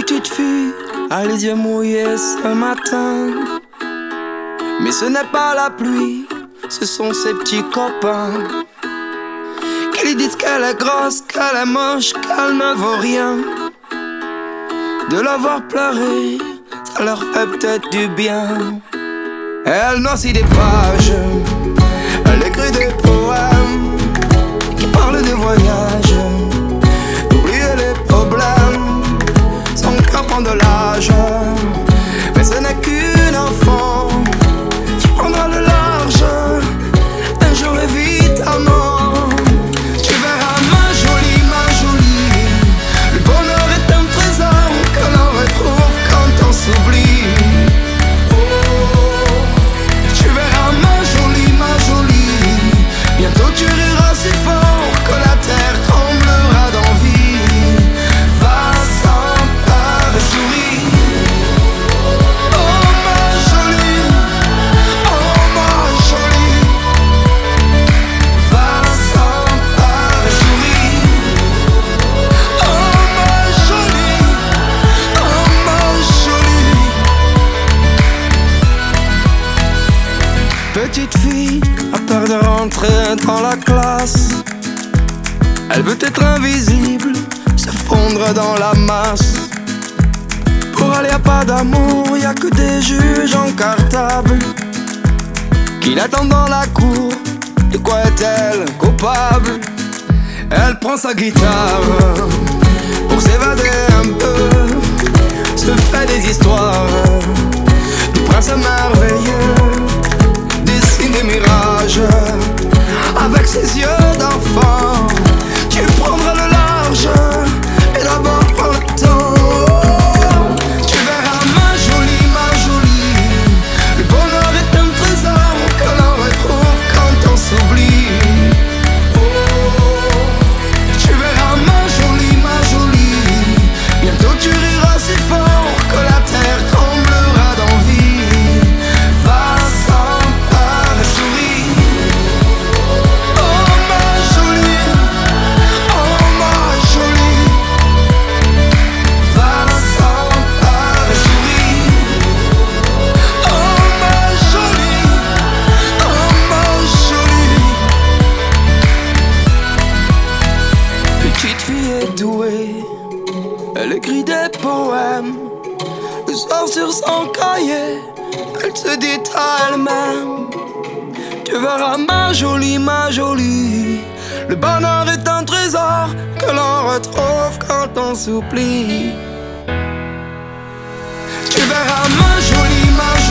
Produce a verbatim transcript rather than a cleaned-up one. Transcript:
Petite fille a les yeux mouillés ce matin, mais ce n'est pas la pluie, ce sont ses petits copains qui lui disent qu'elle est grosse, qu'elle est moche, qu'elle ne vaut rien. De la voir pleurer, ça leur fait peut-être du bien. Elle noircit des pages, elle écrit des poèmes qui parlent des voyages, d'oublier les problèmes. Son cœur prend de l'âge, mais ce n'est qu'une enfant qui prendra le large un jour évidemment. Tu verras ma jolie, ma jolie, le bonheur est un trésor que l'on retrouve quand on s'oublie. Oh, tu verras ma jolie, ma jolie, bientôt tu riras si fort que la terre tremblera d'envie. Va sans peur et souris. Oh ma jolie, oh ma jolie, va sans peur et souris. Oh ma jolie, oh ma jolie. Petite fille a peur de rentrer dans la classe. Elle veut être invisible, se fondre dans la masse. Pour aller à pas d'amour, y a que des juges en cartable qui l'attendent dans la cour. De quoi est-elle coupable? Elle prend sa guitare pour s'évader un peu, se fait des histoires de princes merveilleux, dessine des mirages avec ses yeux d'enfant. Tu prendras le large et d'abord prends le temps. Tu verras ma jolie, ma jolie, le bonheur est un trésor que l'on retrouve quand on s'oublie. Oh, tu verras ma jolie, ma jolie, bientôt tu riras si fort que la terre tremblera d'envie. Va sans peur et souris. Oh ma jolie, oh ma jolie, va sans peur et souris. Oh ma jolie, oh ma jolie. Petite fille est douée, elle écrit des poèmes. Le soir sur son cahier, elle se dit à elle-même: tu verras ma jolie, ma jolie, le bonheur est un trésor que l'on retrouve quand on s'oublie. Tu verras ma jolie, ma jolie,